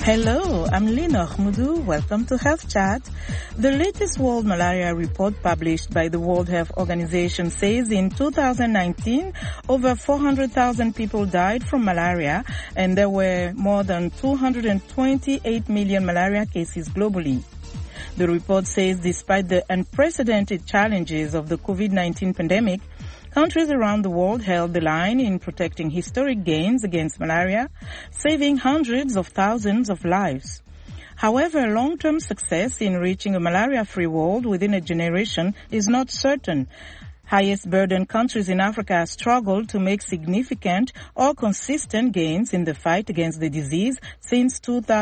Hello, I'm Lina Khmudu. Welcome to Health Chat. The latest World Malaria Report published by the World Health Organization says in 2019, over 400,000 people died from malaria, and there were more than 228 million malaria cases globally. The report says despite the unprecedented challenges of the COVID-19 pandemic, countries around the world held the line in protecting historic gains against malaria, saving hundreds of thousands of lives. However, long-term success in reaching a malaria-free world within a generation is not certain. Highest burden countries in Africa struggled to make significant or consistent gains in the fight against the disease since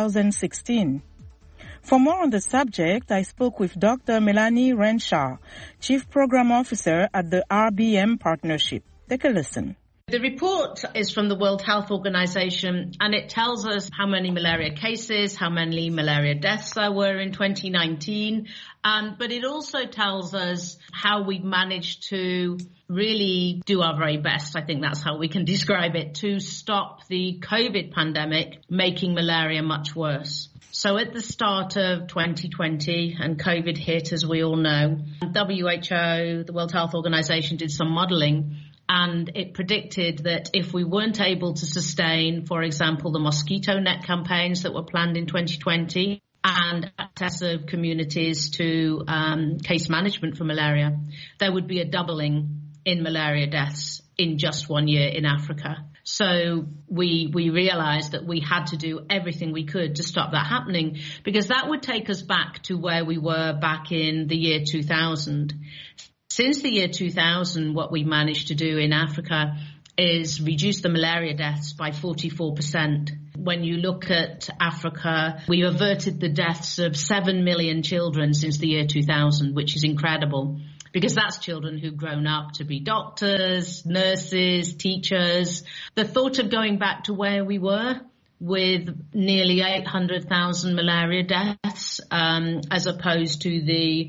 2016. For more on the subject, I spoke with Dr. Melanie Renshaw, Chief Program Officer at the RBM Partnership. Take a listen. The report is from the World Health Organization, and it tells us how many malaria cases, how many malaria deaths there were in 2019, but it also tells us how we've managed to really do our very best, I think that's how we can describe it, to stop the COVID pandemic making malaria much worse. So at the start of 2020, and COVID hit, as we all know, WHO, the World Health Organization, did some modeling, and it predicted that if we weren't able to sustain, for example, the mosquito net campaigns that were planned in 2020 and access of communities to case management for malaria, there would be a doubling in malaria deaths in just 1 year in Africa. So we realized that we had to do everything we could to stop that happening, because that would take us back to where we were back in the year 2000. Since the year 2000, what we managed to do in Africa is reduce the malaria deaths by 44%. When you look at Africa, we averted the deaths of 7 million children since the year 2000, which is incredible, because that's children who've grown up to be doctors, nurses, teachers. The thought of going back to where we were with nearly 800,000 malaria deaths, as opposed to the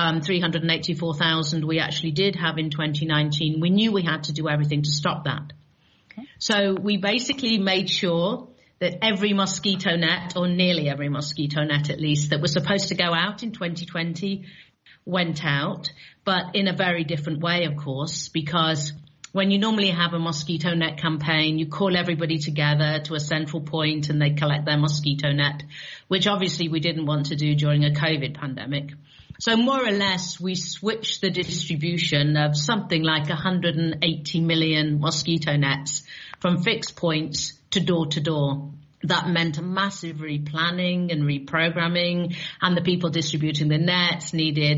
384,000 we actually did have in 2019, we knew we had to do everything to stop that. Okay. So we basically made sure that every mosquito net, or nearly every mosquito net at least, that was supposed to go out in 2020 went out, but in a very different way, of course, because when you normally have a mosquito net campaign, you call everybody together to a central point and they collect their mosquito net, which obviously we didn't want to do during a COVID pandemic. So more or less, we switched the distribution of something like 180 million mosquito nets from fixed points to door to door. That meant a massive replanning and reprogramming, and the people distributing the nets needed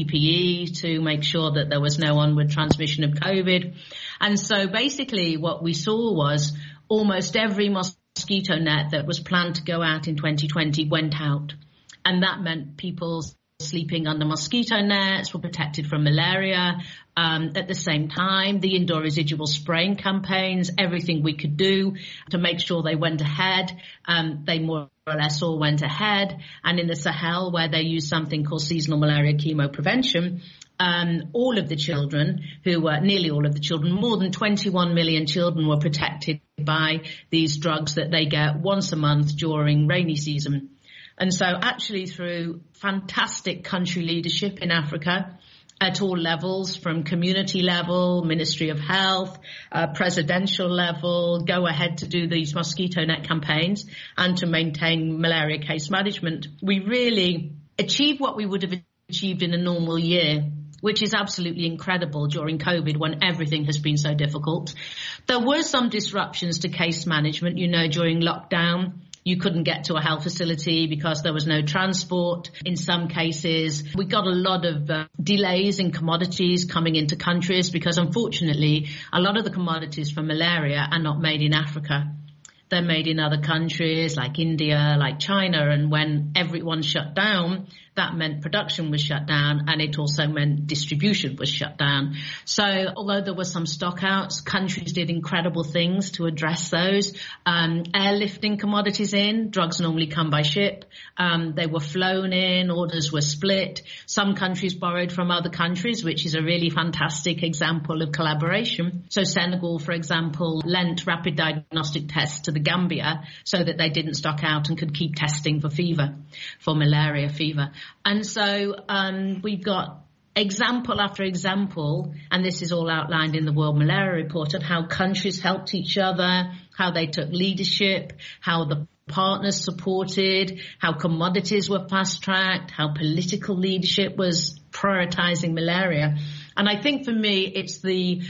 PPE to make sure that there was no onward transmission of COVID. And so basically what we saw was almost every mosquito net that was planned to go out in 2020 went out. And that meant people sleeping under mosquito nets were protected from malaria. At the same time, the indoor residual spraying campaigns, everything we could do to make sure they went ahead, they more or less all went ahead. And in the Sahel, where they use something called seasonal malaria chemo prevention, all of the children nearly all of the children, more than 21 million children were protected by these drugs that they get once a month during rainy season. And so actually through fantastic country leadership in Africa at all levels, from community level, Ministry of Health, presidential level, go ahead to do these mosquito net campaigns and to maintain malaria case management, we really achieved what we would have achieved in a normal year, which is absolutely incredible during COVID when everything has been so difficult. There were some disruptions to case management, during lockdown. You couldn't get to a health facility because there was no transport. In some cases, we got a lot of delays in commodities coming into countries because, unfortunately, a lot of the commodities for malaria are not made in Africa. They're made in other countries like India, like China. And when everyone shut down, that meant production was shut down, and it also meant distribution was shut down. So although there were some stockouts, countries did incredible things to address those. Airlifting commodities in, drugs normally come by ship. They were flown in, orders were split. Some countries borrowed from other countries, which is a really fantastic example of collaboration. So Senegal, for example, lent rapid diagnostic tests to the Gambia so that they didn't stock out and could keep testing for fever, for malaria fever. And so we've got example after example, and this is all outlined in the World Malaria Report, of how countries helped each other, how they took leadership, how the partners supported, how commodities were fast-tracked, how political leadership was prioritizing malaria. And I think for me, it's the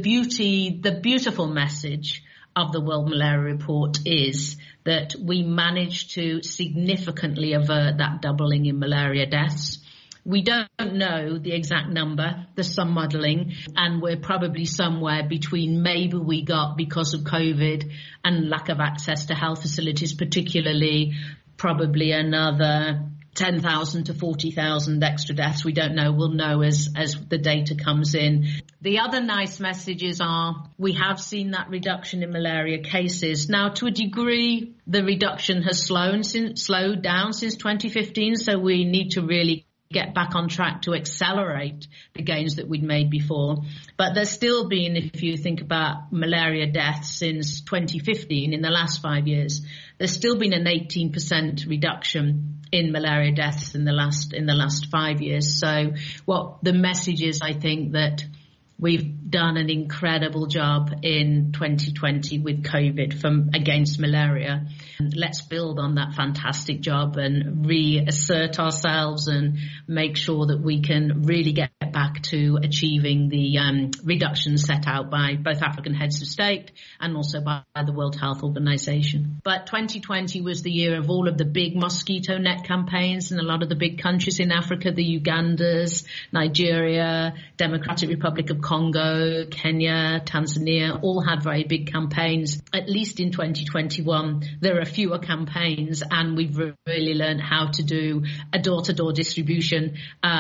beautiful message of the World Malaria Report is that we managed to significantly avert that doubling in malaria deaths. We don't know the exact number. There's some modelling, and we're probably somewhere between maybe we got, because of COVID and lack of access to health facilities particularly, probably another 10,000 to 40,000 extra deaths. We don't know. We'll know as the data comes in. The other nice messages are we have seen that reduction in malaria cases. Now, to a degree, the reduction has slowed down since 2015, so we need to really get back on track to accelerate the gains that we'd made before. But there's still been, if you think about malaria deaths since 2015, in the last 5 years, there's still been an 18% reduction in malaria deaths in the last 5 years. So what the message is, I think, that we've done an incredible job in 2020 with COVID against malaria. And let's build on that fantastic job and reassert ourselves and make sure that we can really get back to achieving the reductions set out by both African heads of state and also by the World Health Organization. But 2020 was the year of all of the big mosquito net campaigns in a lot of the big countries in Africa, the Ugandas, Nigeria, Democratic Republic of Congo, Kenya, Tanzania, all had very big campaigns. At least in 2021, there are fewer campaigns, and we've really learned how to do a door-to-door distribution,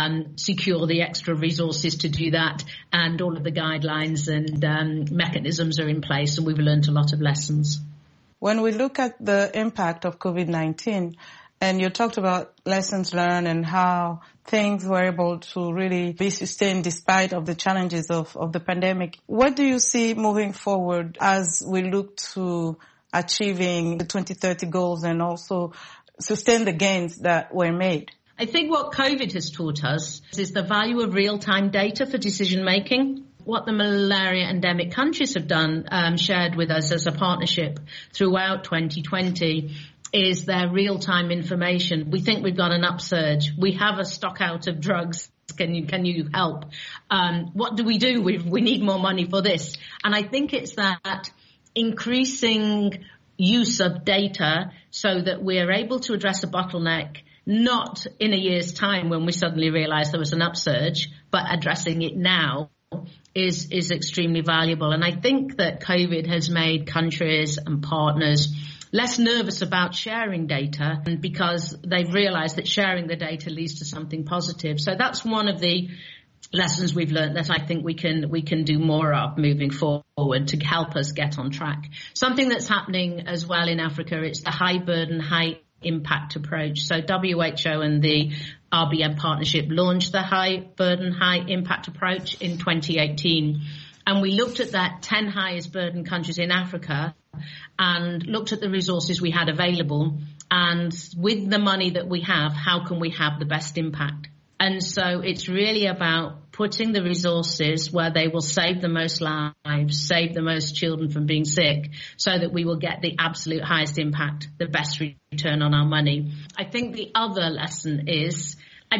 secure the extra resources to do that, and all of the guidelines and mechanisms are in place, and we've learned a lot of lessons. When we look at the impact of COVID-19, and you talked about lessons learned and how things were able to really be sustained despite of the challenges of the pandemic. What do you see moving forward as we look to achieving the 2030 goals and also sustain the gains that were made? I think what COVID has taught us is the value of real-time data for decision-making. What the malaria endemic countries have done, shared with us as a partnership throughout 2020, is their real-time information. We think we've got an upsurge. We have a stock out of drugs. Can you help? What do? We need more money for this. And I think it's that increasing use of data so that we're able to address a bottleneck, not in a year's time when we suddenly realize there was an upsurge, but addressing it now is extremely valuable. And I think that COVID has made countries and partners less nervous about sharing data, because they've realized that sharing the data leads to something positive. So that's one of the lessons we've learned that I think we can do more of moving forward to help us get on track. Something that's happening as well in Africa, it's the high burden, high impact approach. So WHO and the RBM partnership launched the high burden, high impact approach in 2018. And we looked at that 10 highest burden countries in Africa and looked at the resources we had available. And with the money that we have, how can we have the best impact? And so it's really about putting the resources where they will save the most lives, save the most children from being sick, so that we will get the absolute highest impact, the best return on our money. I think the other lesson is,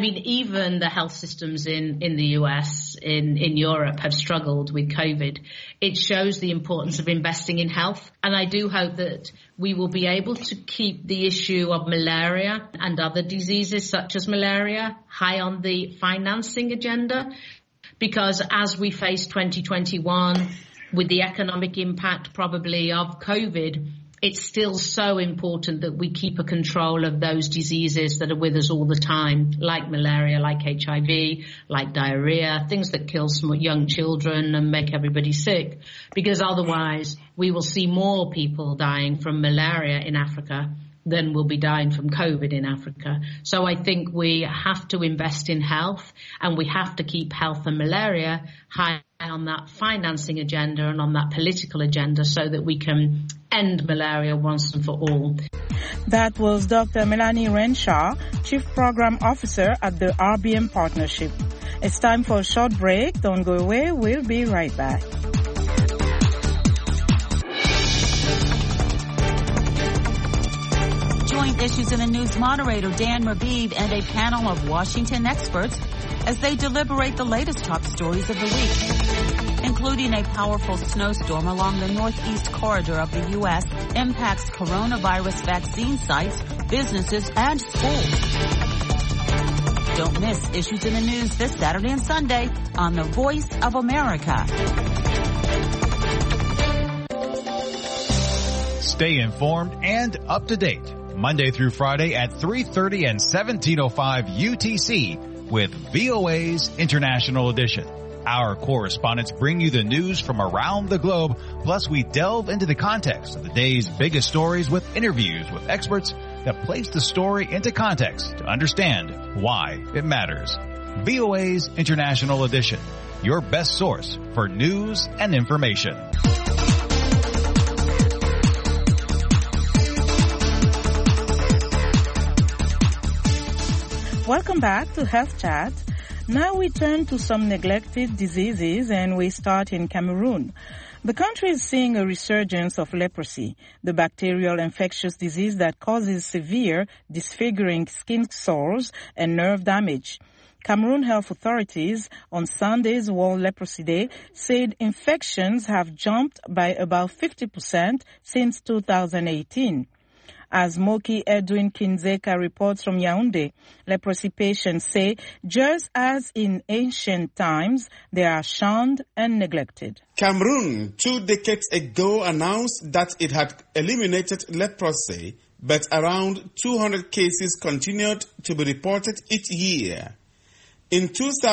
even the health systems in the US, in Europe have struggled with COVID. It shows the importance of investing in health. And I do hope that we will be able to keep the issue of malaria and other diseases such as malaria high on the financing agenda, because as we face 2021 with the economic impact probably of COVID, it's still so important that we keep a control of those diseases that are with us all the time, like malaria, like HIV, like diarrhea, things that kill young children and make everybody sick, because otherwise we will see more people dying from malaria in Africa than will be dying from COVID in Africa. So I think we have to invest in health, and we have to keep health and malaria high on that financing agenda and on that political agenda so that we can end malaria once and for all. That was Dr. Melanie Renshaw, Chief Program Officer at the RBM Partnership. It's time for a short break. Don't go away. We'll be right back. Join Issues in the News moderator Dan Rabib and a panel of Washington experts as they deliberate the latest top stories of the week, including a powerful snowstorm along the northeast corridor of the U.S. impacts coronavirus vaccine sites, businesses, and schools. Don't miss Issues in the News this Saturday and Sunday on The Voice of America. Stay informed and up to date Monday through Friday at 3:30 and 17:05 UTC with VOA's International Edition. Our correspondents bring you the news from around the globe, plus we delve into the context of the day's biggest stories with interviews with experts that place the story into context to understand why it matters. VOA's International Edition, your best source for news and information. Welcome back to Health Chat. Now we turn to some neglected diseases, and we start in Cameroon. The country is seeing a resurgence of leprosy, the bacterial infectious disease that causes severe, disfiguring skin sores and nerve damage. Cameroon health authorities on Sunday's World Leprosy Day said infections have jumped by about 50% since 2018. As Moki Edwin Kinzeka reports from Yaoundé, leprosy patients say just as in ancient times, they are shunned and neglected. Cameroon 2 decades ago announced that it had eliminated leprosy, but around 200 cases continued to be reported each year. In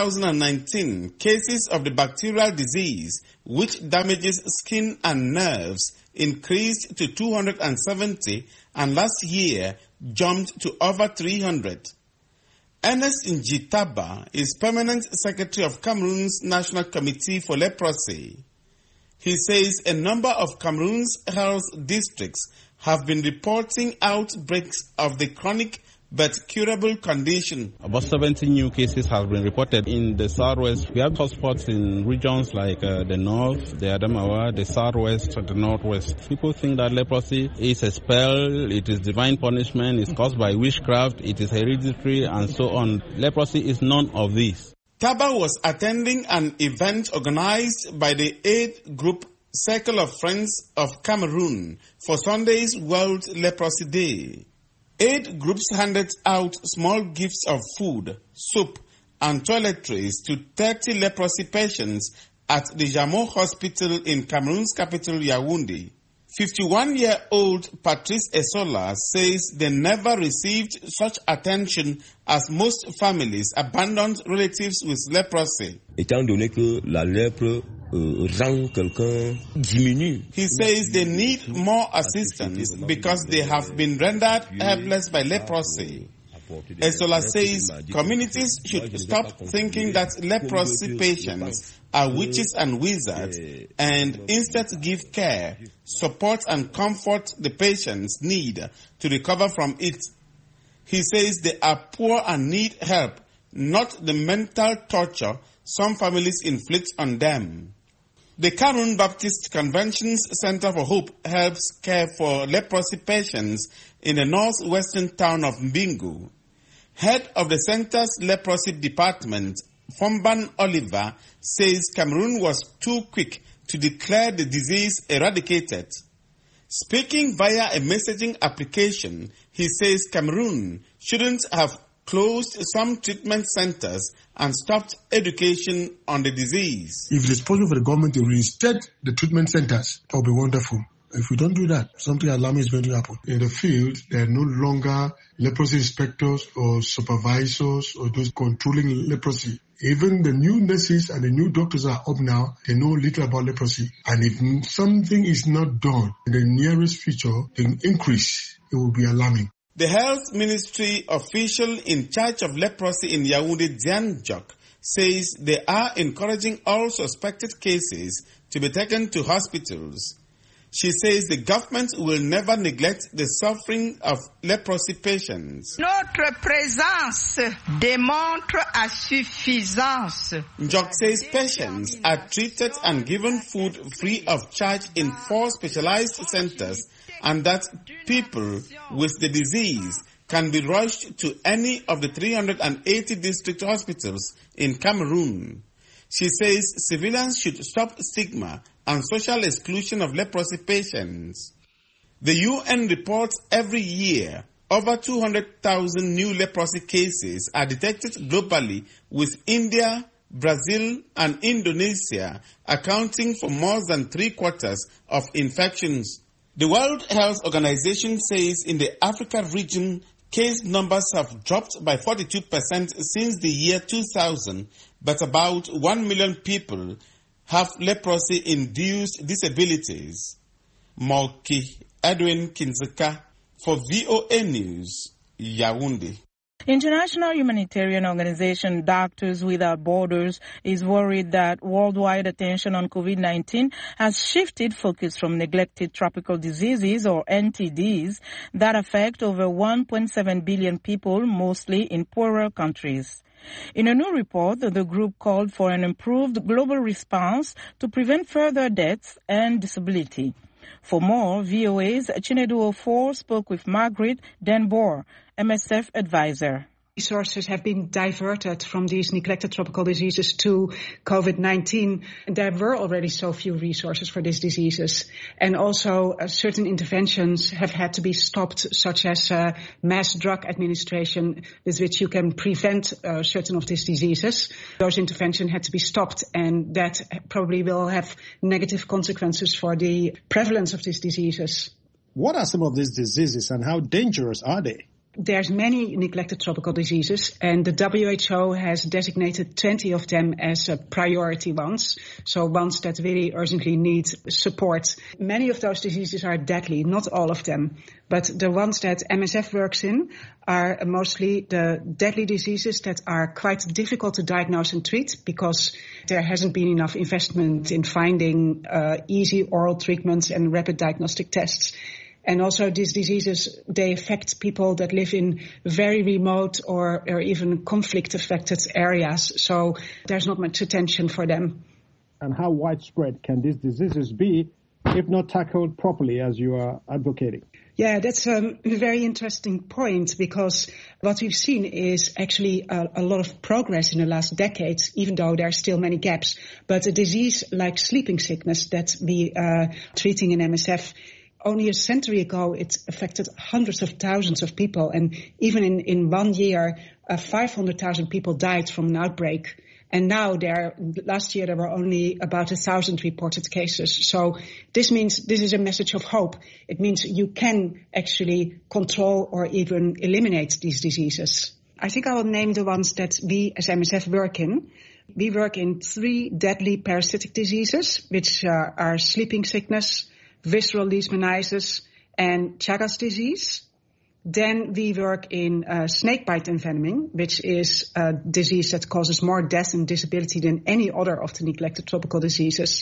2019, cases of the bacterial disease, which damages skin and nerves, increased to 270, and last year jumped to over 300. Ernest Njitaba is Permanent Secretary of Cameroon's National Committee for Leprosy. He says a number of Cameroon's health districts have been reporting outbreaks of the chronic but curable condition. About 70 new cases have been reported in the southwest. We have hotspots in regions like the north, the Adamawa, the southwest, the northwest. People think that leprosy is a spell, it is divine punishment, it's caused by witchcraft, it is hereditary, and so on. Leprosy is none of these. Taba was attending an event organized by the aid group Circle of Friends of Cameroon for Sunday's World Leprosy Day. Aid groups handed out small gifts of food, soup, and toiletries to 30 leprosy patients at the Jameau Hospital in Cameroon's capital, Yaoundé. 51-year-old Patrice Esola says they never received such attention as most families abandoned relatives with leprosy. Étant donné que la lèpre rend quelqu'un diminue. He says they need more assistance because they have been rendered helpless by leprosy. Esola says communities should stop thinking that leprosy patients are witches and wizards and instead give care, support and comfort the patients need to recover from it. He says they are poor and need help, not the mental torture some families inflict on them. The Cameroon Baptist Convention's Center for Hope helps care for leprosy patients in the northwestern town of Mbingu. Head of the center's leprosy department, Fomban Oliver, says Cameroon was too quick to declare the disease eradicated. Speaking via a messaging application, he says Cameroon shouldn't have closed some treatment centers and stopped education on the disease. If it is possible for the government to reinstate the treatment centers, that would be wonderful. If we don't do that, something alarming is going to happen. In the field, there are no longer leprosy inspectors or supervisors or those controlling leprosy. Even the new nurses and the new doctors are up now. They know little about leprosy. And if something is not done in the nearest future, the increase, it will be alarming. The health ministry official in charge of leprosy in Yaoundé, Diane Jock, says they are encouraging all suspected cases to be taken to hospitals. She says the government will never neglect the suffering of leprosy patients. Notre présence démontre à suffisance. Jock says patients are treated and given food free of charge in 4 specialized centers, and that people with the disease can be rushed to any of the 380 district hospitals in Cameroon. She says civilians should stop stigma and social exclusion of leprosy patients. The UN reports every year over 200,000 new leprosy cases are detected globally, with India, Brazil and Indonesia accounting for more than 3/4 of infections. The World Health Organization says in the Africa region, case numbers have dropped by 42% since the year 2000, but about 1 million people have leprosy-induced disabilities. Malky Edwin Kinzeka for VOA News, Yaoundé. International humanitarian organization Doctors Without Borders is worried that worldwide attention on COVID-19 has shifted focus from neglected tropical diseases, or NTDs, that affect over 1.7 billion people, mostly in poorer countries. In a new report, the group called for an improved global response to prevent further deaths and disability. For more, VOA's Chinedu Ofor spoke with Margaret Denboer, MSF advisor. Resources have been diverted from these neglected tropical diseases to COVID-19. There were already so few resources for these diseases. And also certain interventions have had to be stopped, such as mass drug administration, with which you can prevent certain of these diseases. Those interventions had to be stopped, and that probably will have negative consequences for the prevalence of these diseases. What are some of these diseases and how dangerous are they? There's many neglected tropical diseases, and the WHO has designated 20 of them as priority ones, so ones that really urgently need support. Many of those diseases are deadly, not all of them, but the ones that MSF works in are mostly the deadly diseases that are quite difficult to diagnose and treat because there hasn't been enough investment in finding easy oral treatments and rapid diagnostic tests. And also these diseases, they affect people that live in very remote or even conflict-affected areas. So there's not much attention for them. And how widespread can these diseases be if not tackled properly, as you are advocating? Yeah, that's a very interesting point, because what we've seen is actually a lot of progress in the last decades, even though there are still many gaps. But a disease like sleeping sickness that we are treating in MSF, only a century ago, it affected hundreds of thousands of people. And even in 1 year, 500,000 people died from an outbreak. And now last year there were only about 1,000 reported cases. So this means this is a message of hope. It means you can actually control or even eliminate these diseases. I think I will name the ones that we as MSF work in. We work in 3 deadly parasitic diseases, which are sleeping sickness, visceral leishmaniasis, and Chagas disease. Then we work in snakebite envenoming, which is a disease that causes more death and disability than any other of the neglected tropical diseases.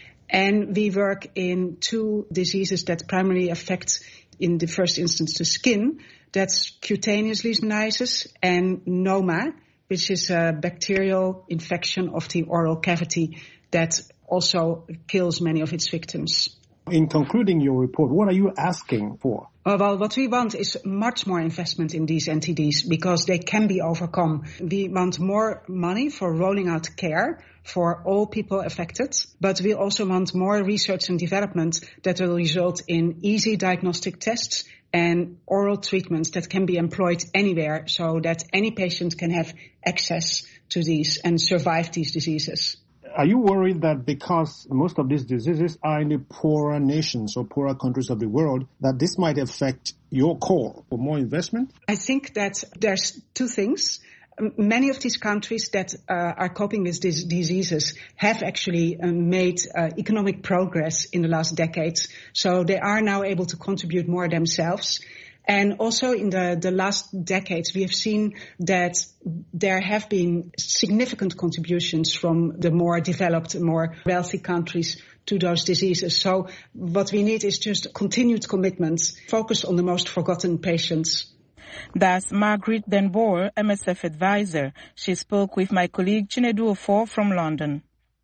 And we work in 2 diseases that primarily affect, in the first instance, the skin. That's cutaneous leishmaniasis and NOMA, which is a bacterial infection of the oral cavity that also kills many of its victims. In concluding your report, what are you asking for? Well, what we want is much more investment in these NTDs because they can be overcome. We want more money for rolling out care for all people affected, but we also want more research and development that will result in easy diagnostic tests and oral treatments that can be employed anywhere so that any patient can have access to these and survive these diseases. Are you worried that because most of these diseases are in the poorer nations or poorer countries of the world, that this might affect your call for more investment? I think that there's two things. Many of these countries that are coping with these diseases have actually made economic progress in the last decades. So they are now able to contribute more themselves. And also in the last decades, we have seen that there have been significant contributions from the more developed, more wealthy countries to those diseases. So what we need is just continued commitments, focus on the most forgotten patients. That's Margaret Den Boer, MSF advisor. She spoke with my colleague Chinedu Ofor from London.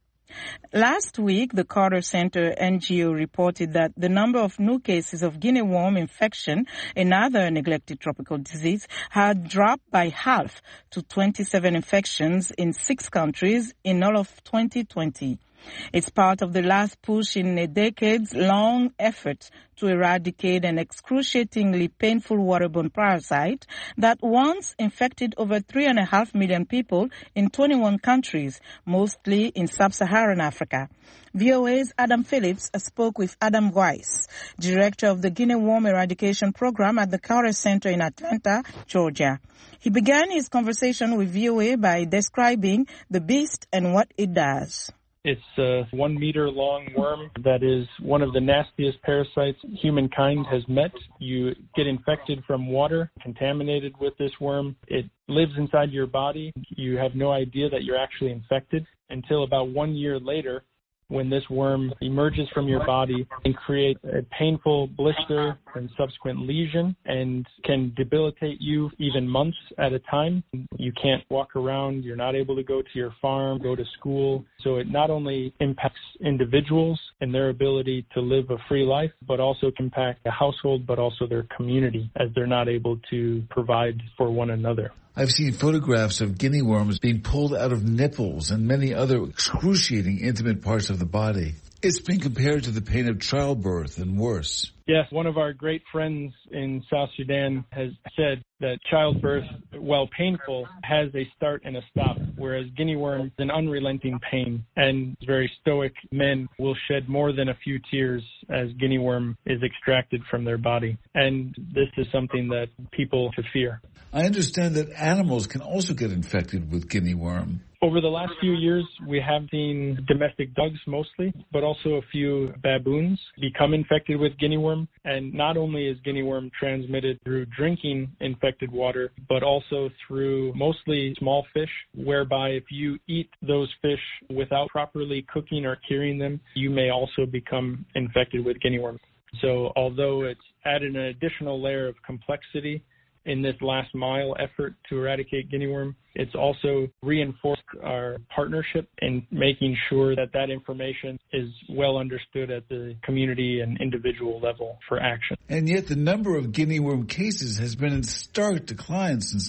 Last week, the Carter Center NGO reported that the number of new cases of guinea worm infection, another neglected tropical disease, had dropped by half to 27 infections in 6 countries in all of 2020. It's part of the last push in a decades-long effort to eradicate an excruciatingly painful waterborne parasite that once infected over 3.5 million people in 21 countries, mostly in sub-Saharan Africa. VOA's Adam Phillips spoke with Adam Weiss, director of the Guinea Worm Eradication Program at the Carter Center in Atlanta, Georgia. He began his conversation with VOA by describing the beast and what it does. It's a 1 meter long worm that is one of the nastiest parasites humankind has met. You get infected from water, contaminated with this worm. It lives inside your body. You have no idea that you're actually infected until about 1 year later, when this worm emerges from your body and creates a painful blister and subsequent lesion and can debilitate you even months at a time. You can't walk around. You're not able to go to your farm, go to school. So it not only impacts individuals and their ability to live a free life, but also can impact the household, but also their community as they're not able to provide for one another. I've seen photographs of guinea worms being pulled out of nipples and many other excruciating intimate parts of the body. It's been compared to the pain of childbirth and worse. Yes, one of our great friends in South Sudan has said that childbirth, while painful, has a start and a stop, whereas guinea worm is an unrelenting pain, and very stoic men will shed more than a few tears as guinea worm is extracted from their body. And this is something that people should fear. I understand that animals can also get infected with guinea worm. Over the last few years, we have seen domestic dogs mostly, but also a few baboons become infected with guinea worm. And not only is guinea worm transmitted through drinking infected water, but also through mostly small fish, whereby if you eat those fish without properly cooking or curing them, you may also become infected with guinea worm. So although it's added an additional layer of complexity in this last mile effort to eradicate guinea worm, it's also reinforced our partnership in making sure that that information is well understood at the community and individual level for action. And yet the number of guinea worm cases has been in stark decline since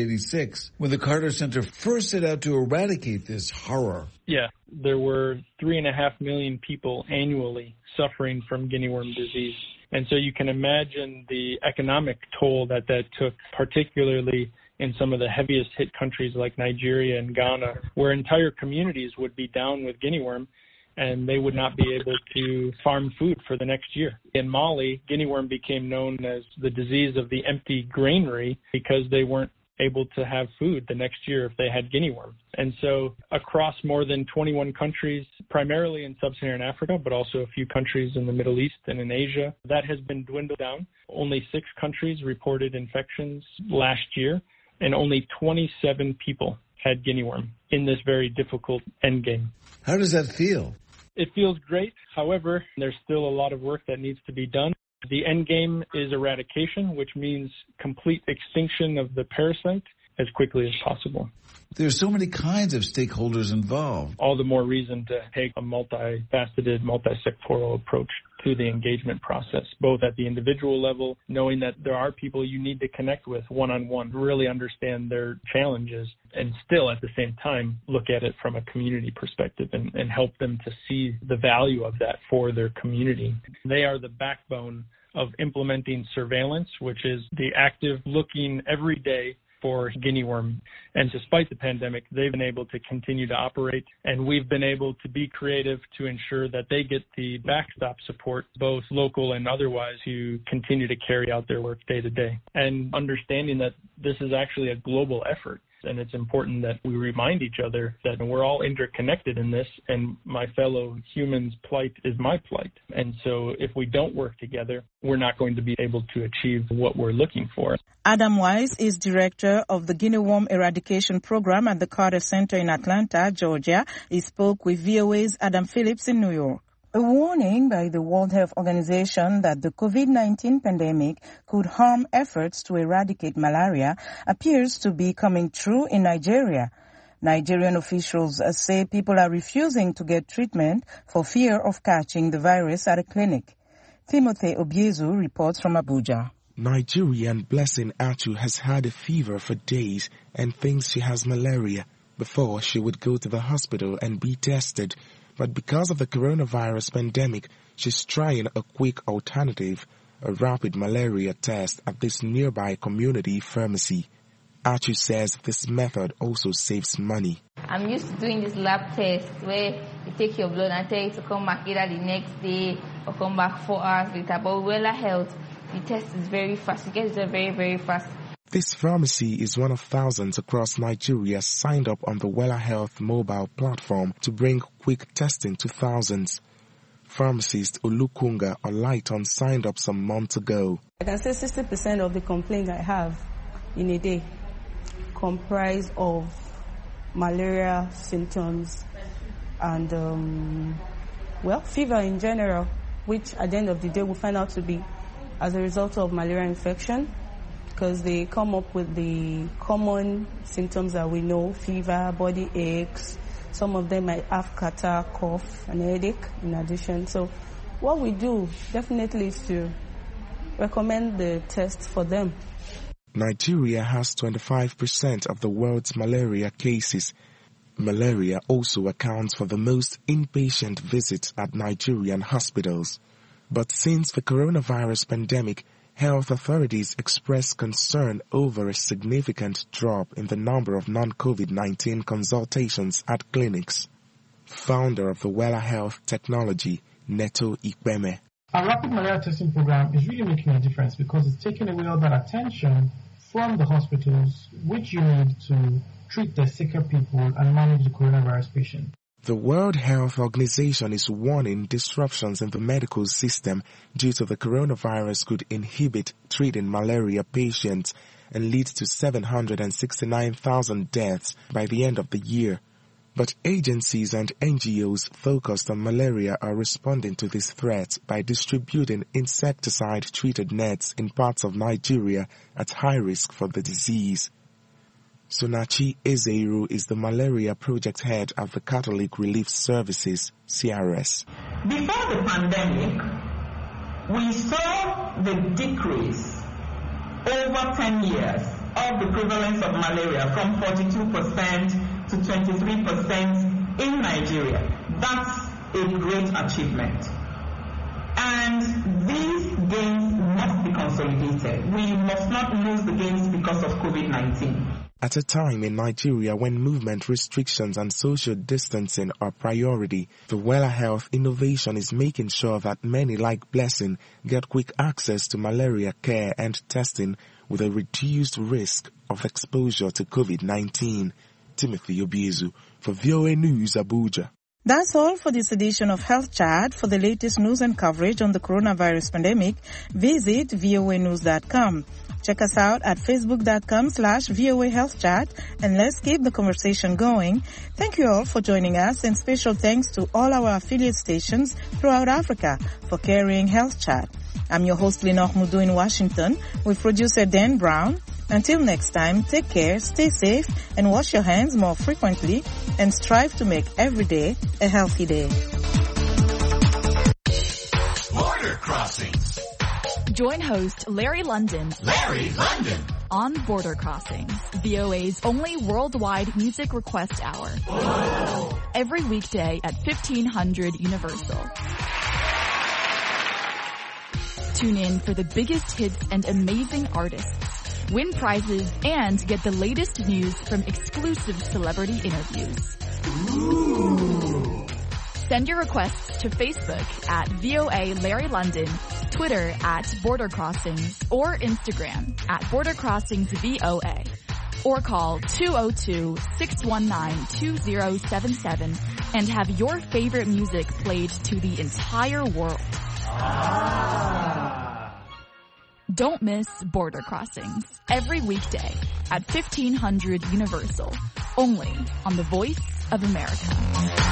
1986, when the Carter Center first set out to eradicate this horror. Yeah, there were 3.5 million people annually suffering from guinea worm disease. And so you can imagine the economic toll that took, particularly in some of the heaviest hit countries like Nigeria and Ghana, where entire communities would be down with guinea worm and they would not be able to farm food for the next year. In Mali, guinea worm became known as the disease of the empty granary because they weren't able to have food the next year if they had guinea worm. And so across more than 21 countries, primarily in sub-Saharan Africa, but also a few countries in the Middle East and in Asia, that has been dwindled down. Only 6 countries reported infections last year, and only 27 people had guinea worm in this very difficult endgame. How does that feel? It feels great. However, there's still a lot of work that needs to be done. The end game is eradication, which means complete extinction of the parasite as quickly as possible. There's so many kinds of stakeholders involved. All the more reason to take a multifaceted, multi-sectoral approach to the engagement process, both at the individual level, knowing that there are people you need to connect with one-on-one, really understand their challenges, and still at the same time look at it from a community perspective and help them to see the value of that for their community. They are the backbone of implementing surveillance, which is the active looking every day for guinea worm. And despite the pandemic, they've been able to continue to operate, and we've been able to be creative to ensure that they get the backstop support, both local and otherwise, to continue to carry out their work day to day. And understanding that this is actually a global effort. And it's important that we remind each other that we're all interconnected in this, and my fellow humans' plight is my plight. And so if we don't work together, we're not going to be able to achieve what we're looking for. Adam Wise is director of the guinea worm eradication program at the Carter Center in Atlanta, Georgia. He spoke with VOA's Adam Phillips in New York. A warning by the World Health Organization that the COVID-19 pandemic could harm efforts to eradicate malaria appears to be coming true in Nigeria. Nigerian officials say people are refusing to get treatment for fear of catching the virus at a clinic. Timothy Obiezu reports from Abuja. Nigerian Blessing Achu has had a fever for days and thinks she has malaria. Before, she would go to the hospital and be tested. But because of the coronavirus pandemic, she's trying a quick alternative, a rapid malaria test at this nearby community pharmacy. Achu says this method also saves money. I'm used to doing this lab test where you take your blood and tell you to come back either the next day or come back 4 hours later. But with Wella Health, the test is very fast. You get it very, very fast. This pharmacy is one of thousands across Nigeria signed up on the Wella Health mobile platform to bring quick testing to thousands. Pharmacist Olukunga Olaiton signed up some months ago. I can say 60% of the complaints I have in a day comprise of malaria symptoms and, fever in general, which at the end of the day we find out to be as a result of malaria infection, because they come up with the common symptoms that we know: fever, body aches. Some of them might have catarrh, cough, and headache in addition. So what we do definitely is to recommend the test for them. Nigeria has 25% of the world's malaria cases. Malaria also accounts for the most inpatient visits at Nigerian hospitals. But since the coronavirus pandemic, health authorities expressed concern over a significant drop in the number of non-COVID-19 consultations at clinics. Founder of the Wella Health Technology, Neto Ikpeme. Our rapid malaria testing program is really making a difference because it's taking away all that attention from the hospitals, which you need to treat the sicker people and manage the coronavirus patient. The World Health Organization is warning disruptions in the medical system due to the coronavirus could inhibit treating malaria patients and lead to 769,000 deaths by the end of the year. But agencies and NGOs focused on malaria are responding to this threat by distributing insecticide-treated nets in parts of Nigeria at high risk for the disease. Sonachi Ezeiru is the malaria project head at the Catholic Relief Services, CRS. Before the pandemic, we saw the decrease over 10 years of the prevalence of malaria from 42% to 23% in Nigeria. That's a great achievement. And these gains must be consolidated. We must not lose the gains because of COVID-19. At a time in Nigeria when movement restrictions and social distancing are priority, the Wella Health innovation is making sure that many like Blessing get quick access to malaria care and testing with a reduced risk of exposure to COVID-19. Timothy Obiezu for VOA News, Abuja. That's all for this edition of Health Chat. For the latest news and coverage on the coronavirus pandemic, visit voanews.com. Check us out at facebook.com/VOA Health Chat, and let's keep the conversation going. Thank you all for joining us, and special thanks to all our affiliate stations throughout Africa for carrying Health Chat. I'm your host, Lenoch Mudu in Washington, with producer Dan Brown. Until next time, take care, stay safe, and wash your hands more frequently, and strive to make every day a healthy day. Border Crossings. Join host Larry London on Border Crossings, VOA's only worldwide music request hour. Whoa. Every weekday at 1500 Universal. Tune in for the biggest hits and amazing artists. win prizes, and get the latest news from exclusive celebrity interviews. Ooh. Send your requests to Facebook at VOA Larry London, Twitter at Border Crossings, or Instagram at Border Crossings VOA. Or call 202-619-2077 and have your favorite music played to the entire world. Don't miss Border Crossings every weekday at 1500 Universal, only on the Voice of America.